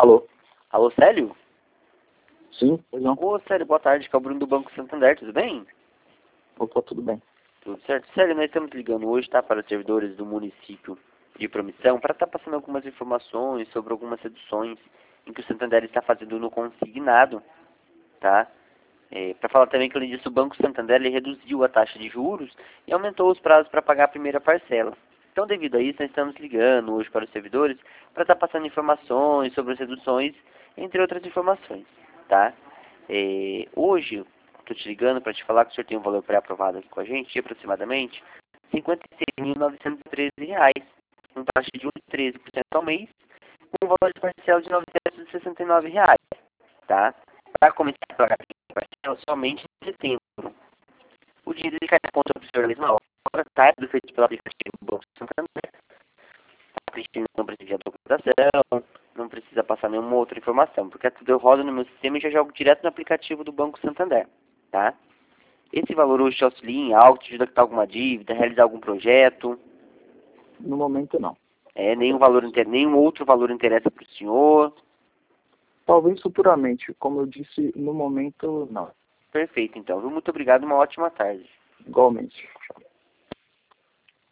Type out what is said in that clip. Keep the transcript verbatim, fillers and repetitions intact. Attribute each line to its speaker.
Speaker 1: Alô?
Speaker 2: Alô, Célio?
Speaker 1: Sim, pois não.
Speaker 2: Ô, Célio, boa tarde, que é o Bruno do Banco Santander, tudo bem?
Speaker 1: Opa, tudo bem.
Speaker 2: Tudo certo. Célio, nós estamos ligando hoje, tá, para os servidores do município de Promissão, para estar passando algumas informações sobre algumas reduções em que o Santander está fazendo no consignado, tá? É, para falar também que, além disso, o Banco Santander ele reduziu a taxa de juros e aumentou os prazos para pagar a primeira parcela. Então, devido a isso, nós estamos ligando hoje para os servidores para estar passando informações sobre as reduções, entre outras informações, tá? É, hoje, estou te ligando para te falar que o senhor tem um valor pré-aprovado aqui com a gente, de aproximadamente cinquenta e seis mil novecentos e treze reais, com taxa de um vírgula treze por cento ao mês, com um valor de parcela de novecentos e sessenta e nove reais, tá? Para começar a pagar a primeira parcela somente em setembro. O dinheiro ele cai na conta do senhor na mesma hora, tá? É tudo feito pelo aplicativo do Banco Santander. A gente não precisa de documentação, não precisa passar nenhuma outra informação, porque tudo eu rodo no meu sistema e já jogo direto no aplicativo do Banco Santander, tá? Esse valor hoje te auxilia em algo, te ajuda a quitar alguma dívida, realizar algum projeto?
Speaker 1: No momento, não.
Speaker 2: É, nenhum, valor, nenhum outro valor interessa para o senhor?
Speaker 1: Talvez futuramente. Como eu disse, no momento, não.
Speaker 2: Perfeito, então. Muito obrigado e uma ótima tarde.
Speaker 1: Igualmente. Tchau.